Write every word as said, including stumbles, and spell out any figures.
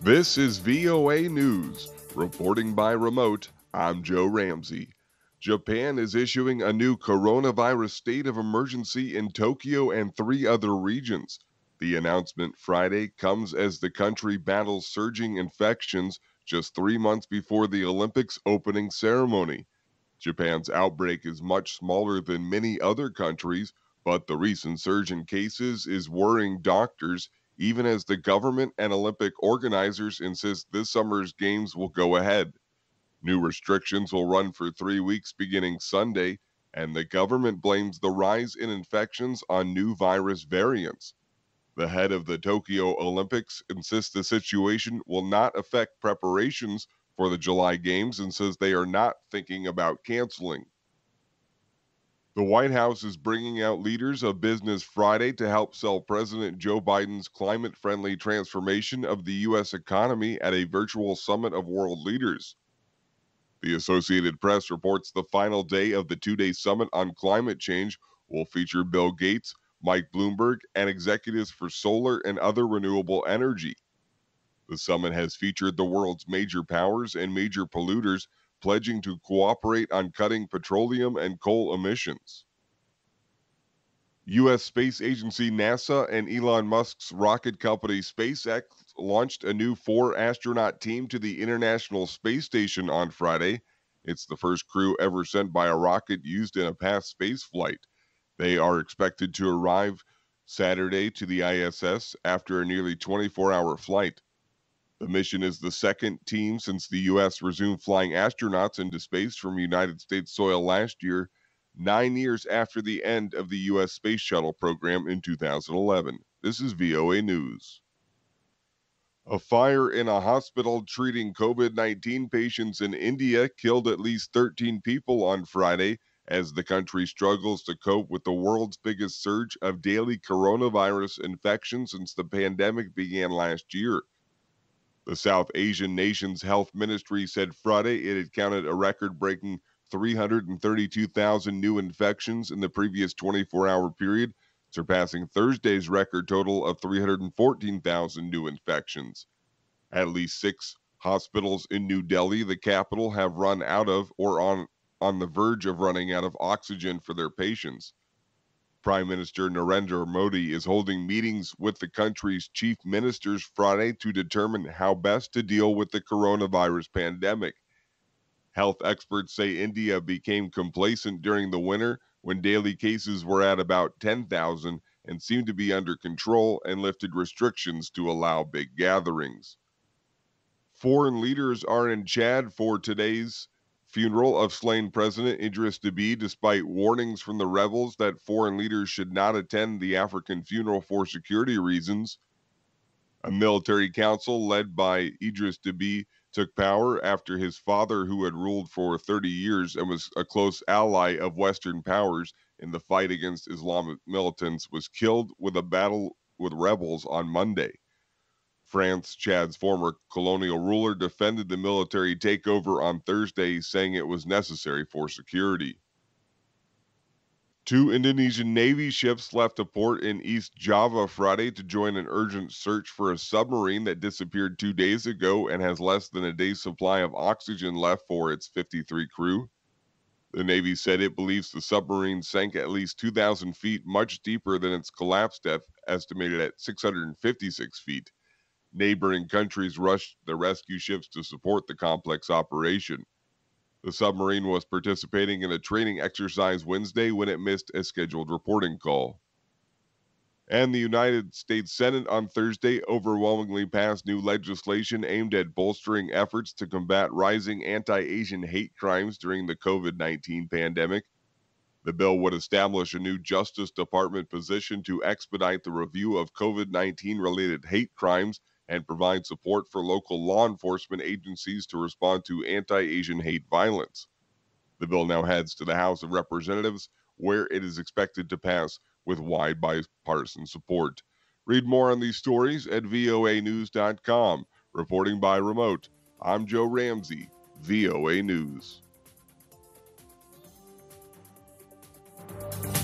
This is V O A News. Reporting by remote, I'm Joe Ramsey. Japan is issuing a new coronavirus state of emergency in Tokyo and three other regions. The announcement Friday comes as the country battles surging infections just three months before the Olympics opening ceremony. Japan's outbreak is much smaller than many other countries, but the recent surge in cases is worrying doctors, even as the government and Olympic organizers insist this summer's games will go ahead. New restrictions will run for three weeks beginning Sunday, and the government blames the rise in infections on new virus variants. The head of the Tokyo Olympics insists the situation will not affect preparations for the July Games and says they are not thinking about canceling. The White House is bringing out leaders of business Friday to help sell President Joe Biden's climate friendly transformation of the U S economy at a virtual summit of world leaders. The Associated Press reports the final day of the two day summit on climate change will feature Bill Gates, Mike Bloomberg, and executives for solar and other renewable energy. The summit has featured the world's major powers and major polluters pledging to cooperate on cutting petroleum and coal emissions. U S Space Agency NASA and Elon Musk's rocket company SpaceX launched a new four-astronaut team to the International Space Station on Friday. It's the first crew ever sent by a rocket used in a past space flight. They are expected to arrive Saturday to the I S S after a nearly twenty-four hour flight. The mission is the second team since the U S resumed flying astronauts into space from United States soil last year, nine years after the end of the U S Space Shuttle program in two thousand eleven. This is V O A News. A fire in a hospital treating COVID nineteen patients in India killed at least thirteen people on Friday as the country struggles to cope with the world's biggest surge of daily coronavirus infections since the pandemic began last year. The South Asian nation's health ministry said Friday it had counted a record-breaking three hundred thirty-two thousand new infections in the previous twenty-four hour period, surpassing Thursday's record total of three hundred fourteen thousand new infections. At least six hospitals in New Delhi, the capital, have run out of or on, on the verge of running out of oxygen for their patients. Prime Minister Narendra Modi is holding meetings with the country's chief ministers Friday to determine how best to deal with the coronavirus pandemic. Health experts say India became complacent during the winter when daily cases were at about ten thousand and seemed to be under control and lifted restrictions to allow big gatherings. Foreign leaders are in Chad for today's funeral of slain President Idris Deby, despite warnings from the rebels that foreign leaders should not attend the African funeral for security reasons. A military council led by Idris Deby took power after his father, who had ruled for thirty years and was a close ally of Western powers in the fight against Islamic militants, was killed with a battle with rebels on Monday. France, Chad's former colonial ruler, defended the military takeover on Thursday, saying it was necessary for security. Two Indonesian Navy ships left a port in East Java Friday to join an urgent search for a submarine that disappeared two days ago and has less than a day's supply of oxygen left for its fifty-three crew. The Navy said it believes the submarine sank at least two thousand feet, much deeper than its collapse depth, estimated at six hundred fifty-six feet. Neighboring countries rushed the rescue ships to support the complex operation. The submarine was participating in a training exercise Wednesday when it missed a scheduled reporting call. And the United States Senate on Thursday overwhelmingly passed new legislation aimed at bolstering efforts to combat rising anti-Asian hate crimes during the COVID nineteen pandemic. The bill would establish a new Justice Department position to expedite the review of COVID nineteen related hate crimes and provide support for local law enforcement agencies to respond to anti-Asian hate violence. The bill now heads to the House of Representatives, where it is expected to pass with wide bipartisan support. Read more on these stories at V O A news dot com. Reporting by remote, I'm Joe Ramsey, V O A News.